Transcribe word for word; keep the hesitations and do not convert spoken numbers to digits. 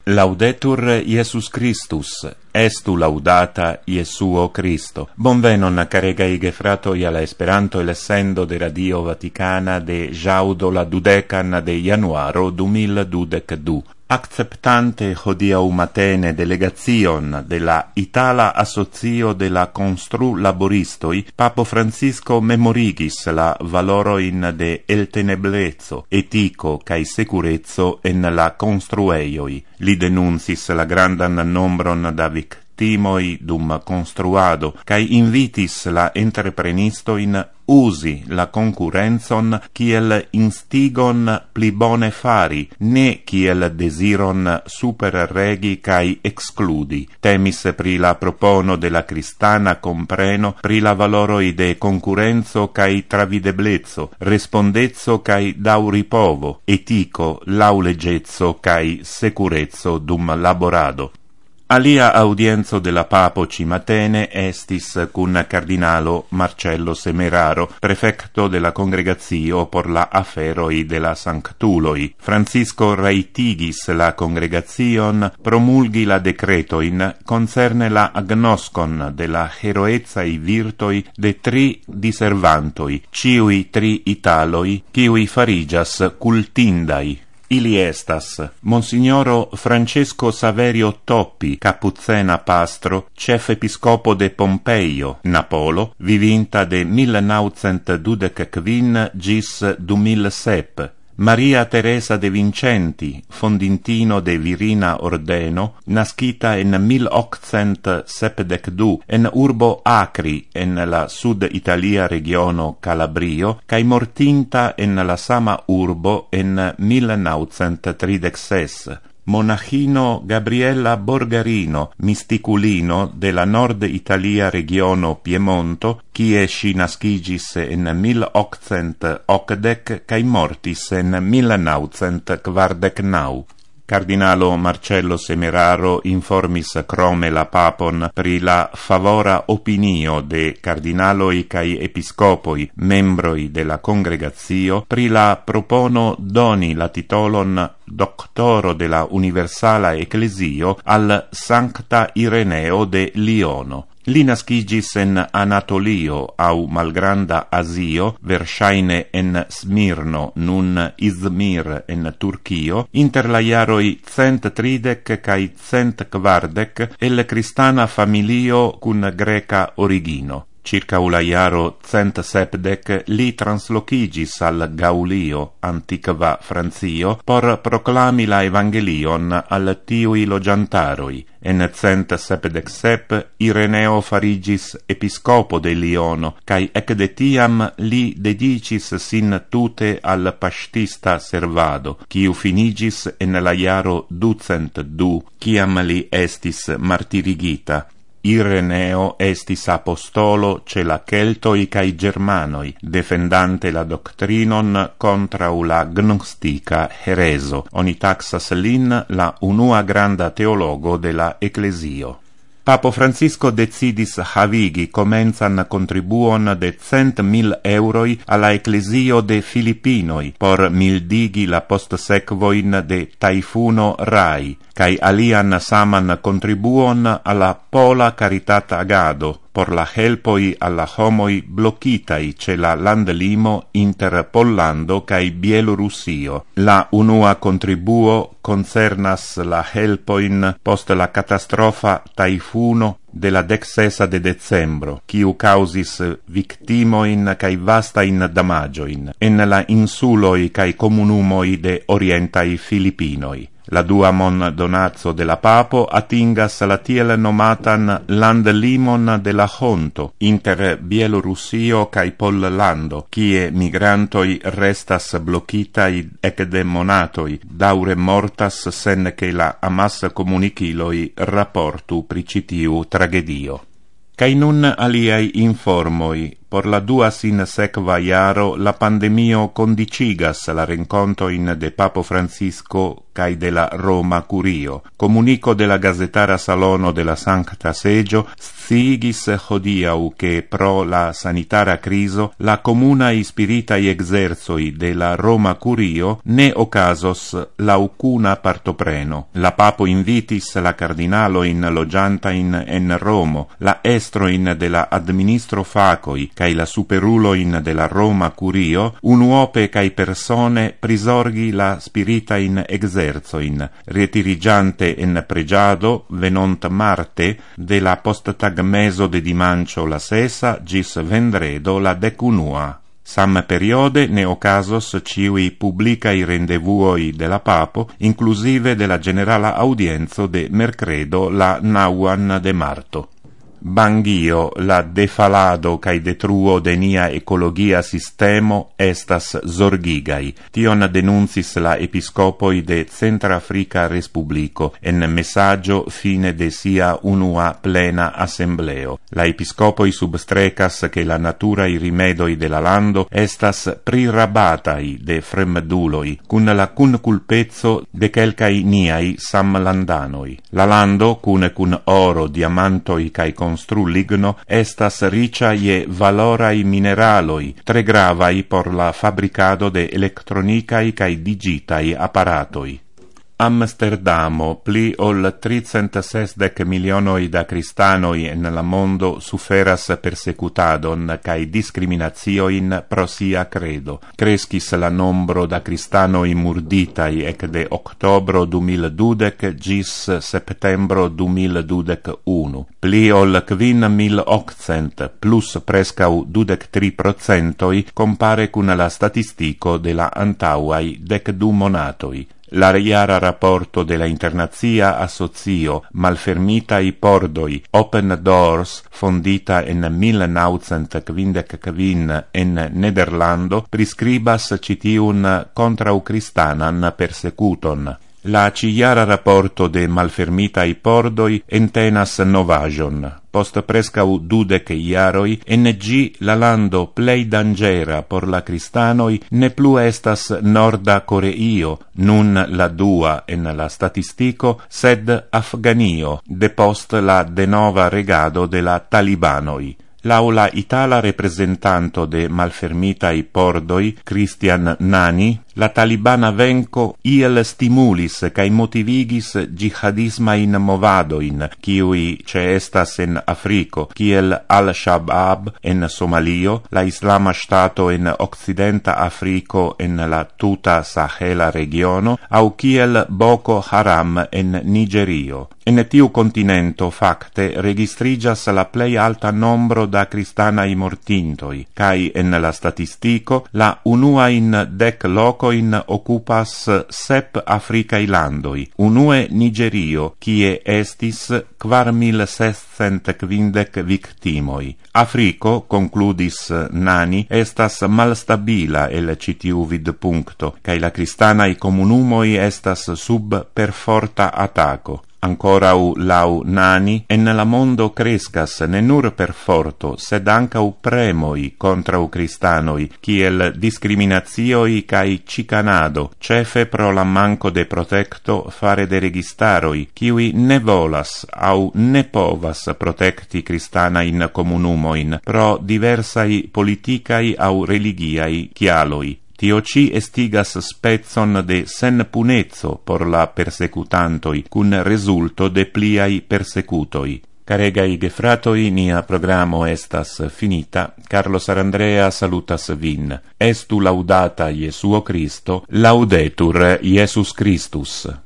Laudetur Iesus Christus, estu laudata Iesuo Christo. Bonvenon, caregai gefratoi, alla Esperanto e l'essendo de Radio Vaticana de jaudo la dudecan de januaro du mil dudec du. Acceptante hodiau matene delegazion de la Itala Associo de la Constru Laboristoi, Papo Francisco memorigis la valoroin de elteneblezzo, etico cae securezzo en la construeioi. Li denuncis la grandan nombron da victimoi dum construado, cae invitis la entreprenistoin usi la concurrenzon kiel instigon pli bone fari, ne kiel desiron superregi cae excludi. Temis pri la propono de la cristana compreno pri la valoroi de concurrenzo cae travideblezzo, respondezzo cae dauripovo, etico, laulegezzo cae securezzo dum laborado. Alia audienzo de la Papo cimatene estis cun cardinalo Marcello Semeraro, prefecto de la congregazio por la aferoi de la sanctuloi. Francisco raitigis la congregazion promulgi la decretoin concerne la agnoscon de la heroezai virtoi de tri diservantoi, ciui tri italoi, ciui farigias cultindai. Ili estas Monsignoro Francesco Saverio Toppi, Capuzzena pastro, chef episcopo de Pompeio, Napolo, vivinta de mil naucent dudec-quin gis du mil sep. Maria Teresa de Vincenti, fondintino de Virina Ordeno, nascita en mil occent sepdec-du en urbo Acri en la sud-Italia regiono Calabrio, cae mortinta en la sama urbo en mil naucent tridec-ses. Monachino Gabriella Borgarino, misticulino de la nord-Italia regiono Piemonto, kie si nascigis en mil occent ocdec cae mortis en mil naucent quardec-nau. Cardinalo Marcello Semeraro informis crome la papon pri la favora opinio de cardinaloi cae episcopoi, membroi de la congregazio, pri la propono doni la titolon doctoro de la Universala Ecclesio al Sancta Ireneo de Liono. Li nascigis en Anatolio au Malgranda Asio, versaine en Smirno, nun Izmir en Turchio, inter la iaroi cent tridec cae cent quardec, el cristana familio cun greca origino. Circa ula iaro cent sepdec li translocigis al Gaulio, antiqua Francio, por proclami la evangelion al tiui logiantaroi. En cent sepdec sep Ireneo farigis episcopo de Liono, cae ec de tiam li dedicis sin tute al pastista servado, quiu finigis en la iaro ducent du, ciam li estis martirigita. Ireneo estis apostolo ce la Celtoi cae Germanoi, defendante la doctrinon contra la gnostica hereso. Oni taxas lin la unua granda teologo de la Ecclesio. Papo Francisco decidis havigi comenzan contribuon de cent mil euroi alla Ecclesio de Filipinoi por mildigi la postsequoin de taifuno Rai, cae alian saman contribuon alla Pola Caritat Agado, por la helpoi alla homoi blocchitai ce la landlimo inter Pollando cae Bielorussio. La unua contribuo concernas la helpoin post la catastrofa taifuno de la dexesa de decembro, quiu causis victimoin cae vastain damagioin en la insuloi cae comunumoi de orientai Filipinoi. La dua mon donazzo de la Papo atingas la tiel nomatan landlimon de la Honto, inter Bielorussio cae Pollando, kie migrantoi restas blocchitai ec de monatoi, daure mortas sen che la amas comuniciloi rapportu pri citiu tragedio. Cae nun aliai informoi por la dua sin sekva jaro la pandemio condicigas la rencontoin de Papo Francisco cae de la Roma Curio. Comunico de la Gazetara Salono de la Sancta Seggio sciigis hodiau che pro la sanitara criso la comuna spiritai exerzoi de la Roma Curio ne ocasos laucuna partopreno. La Papo invitis la cardinalo in logianta in en Romo, la estroin de la administro facoi cae la superuloin de la Roma Curio, unuope cae persone prisorgi la spiritain exerzoin, retirigiante en pregiado venont Marte de la posttagmeso de dimancio la sesa gis vendredo la decunua. Sam periode ne ocasos ciui publicai rendevuoi de la Papo, inclusive de la generala audienzo de mercredo la nauan de marto. Bangio, la defalado cae detruo de nia ecologia sistemo estas zorgigai. Tion denuncis la episcopoi de Centrafrica Respublico en messaggio fine de sia unua plena assembleo. La episcopoi substrecas che la naturae rimedoi de la lando estas prirabatai de fremduloi, cun la cun culpezzo de quelcai niai samlandanoi. La lando, cune cun oro, diamantoi cae constru ligno, estas ricia je valorai mineraloi, tre gravai por la fabricado de electronicai cae digitai apparatoi. Amsterdamo, pli ol tricent sesdec milionoi da cristanoi en la mondo suferas persecutadon cae discriminatioin pro sia credo. Crescis la nombro da cristanoi murditai ec de octobro du mil dudec gis septembro du mil dudec unu. Pli ol quin mil octcent plus prescau dudec tri procentoi compare cun la statistico de la antauai dec du monatoi. La iara rapporto de la Internazia Associo Malfermitai Pordoi Open Doors, fondita en mil naŭcent kvindek kvin en Nederlando, prescribas citiun contrau-cristanan persecuton. La ciara rapporto de Malfermitai Pordoi entenas novajon. Post prescau dudec iaroi, en gi la lando plei dangera por la cristanoi ne plu estas Norda Coreio, nun la dua en la statistico, sed Afganio, depost la denova regado de la talibanoi. L'aula itala representanto de Malfermitai Pordoi, Christian Nani, la talibana venco iel stimulis cae motivigis jihadismain movadoin, kiui ce estas en Africo, kiel Al-Shabaab en Somalio, la Islama Stato en Occidenta Africo en la tuta Sahela regiono, au kiel Boko Haram en Nigerio. En tiu continento, facte, registrigas la plei alta nombro da cristanai mortintoi, cae en la statistico la unuain dec locoin occupas sep Africae landoi, unue Nigerio, kie estis quar mil sescent quindec victimoi. Africo, concludis Nani, estas malstabila el citiu vid puncto, cae la cristanai comunumoi estas sub perforta ataco. Ancorau lau Nani, en la mondo crescas ne nur per forto, sed ancau premoi contrau cristanoi, kiel discriminatioi cae cicanado, cefe pro la manco de protecto fare de registaroi, kiui ne volas au ne povas protecti cristanain comunumoin pro diversai politicai au religiai chialoi. Tio ci estigas spezzon de senpunezzo por la persecutantoi, cun resulto de pliai persecutoi. Caregai gefratoi, nia programo estas finita. Carlos Arandrea salutas vin. Estu laudata Iesuo Christo, laudetur Iesus Christus.